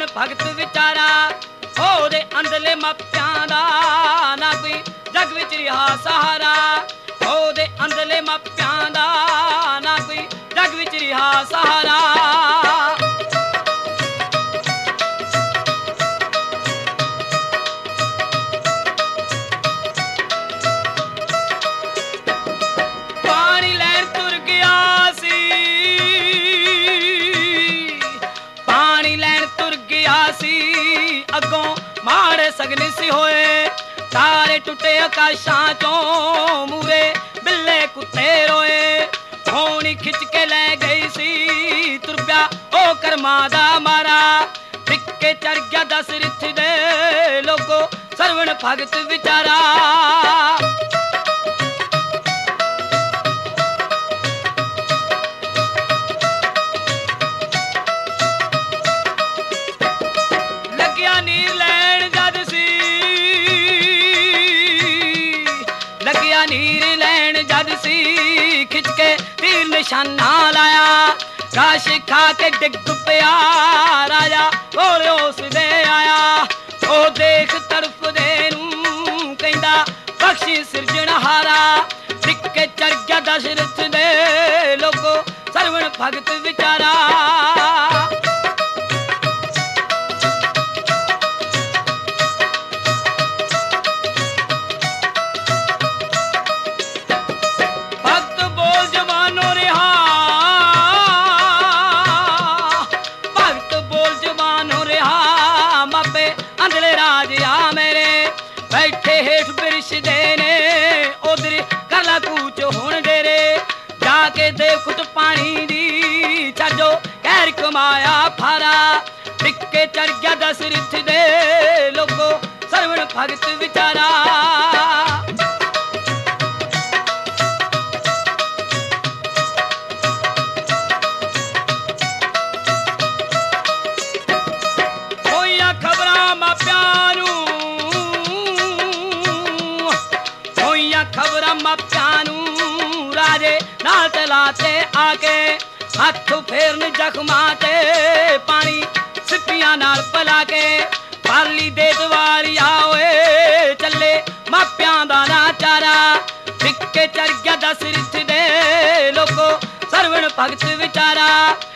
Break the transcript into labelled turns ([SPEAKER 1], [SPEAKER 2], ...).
[SPEAKER 1] भगत विचारा ओदे अंदरले मापियां दा ना कोई जग विच रिहा सहारा ओदे अंदरले मापियां दा ना कोई जग विच रिहा सहारा पानी लैन तुर गया सी पानी लैन तुर गया सी अगों माड़े सगन सी होए तारे टुटे आकाशां चों मूरे बिल्ले कुत्ते रोए होनी खिच के ले गई सी तुर पिया ओ कर्मा दा मारा टिक्के चढ़ गया दस रिथ दे लोगो सरवण भगत विचारा नीर लैन जद सी खिच के तीर निशाना लाया काश खा के डिग पिया राजा और उस दे आया ओ देख तरफ दे नूं कहंदा बख्शी सिरजणहारा टिक्के चढ़ गया दशरथ दे लोगो सरवण भगत विचारा बैठे हेठ बिरश देने उधर कला कूच हुण डेरे जाके दे खुट पानी दी छो कैर कमाया फारा टिक्के चढ़ गया दस रिथ दे लोगो सरवण भगत विचारा होइया खबरां मापियां नूं खबर मापियां राजे नाल चलाते आके हथ फेरन जख्मां ते पानी सिपियां नाल पला के पाली दे दवारी आओए चले मापियां दा ना चारा टिक्के चढ़ गया दस रिथ दे लोगो सरवण भगत विचारा